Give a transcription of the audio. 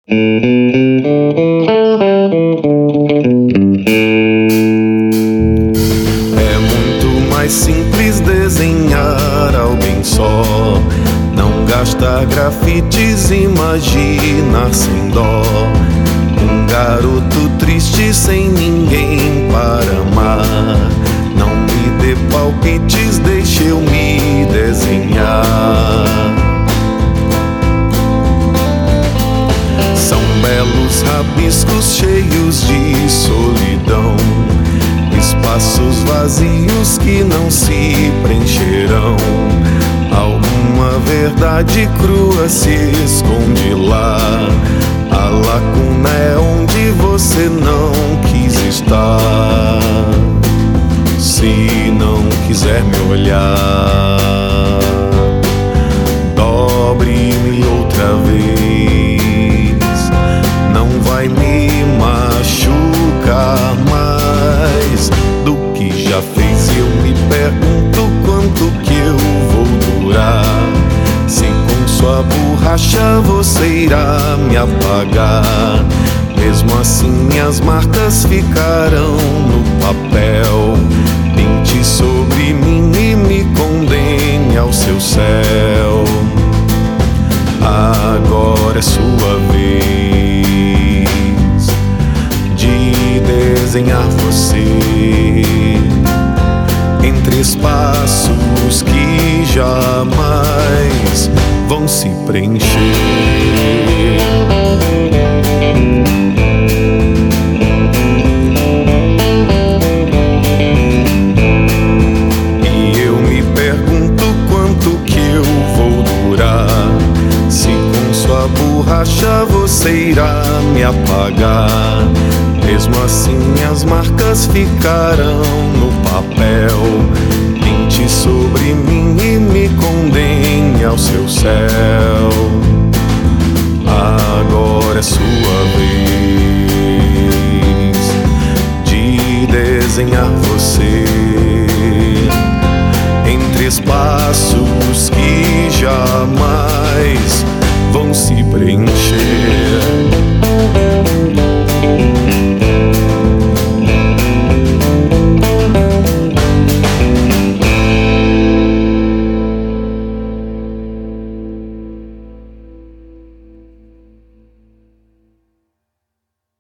É muito mais simples desenhar alguém só. Não gasta grafites, imaginar sem dó. Um garoto triste sem ninguém para amar. Não me dê palpites, deixe eu me desenhar. São belos rabiscos cheios de solidão, espaços vazios que não se preencherão. Alguma verdade crua se esconde lá. A lacuna é onde você não quis estar. Se não quiser me olhar, dobre-me outra vez. Não vai me machucar mais do que já fez. Eu me pergunto quanto que eu vou durar. Se com sua borracha você irá me apagar, mesmo assim minhas marcas ficarão no papel. Pinte sobre mim e me condene ao seu céu. Agora é sua vez de desenhar você entre espaços que jamais vão se preencher. E eu me pergunto quanto que eu vou durar. Se com sua borracha você irá me apagar, mesmo assim minhas marcas ficarão no papel. Pinte sobre mim e me condene ao seu céu. Agora é sua vez de desenhar você entre espaços que jamais vão se preencher.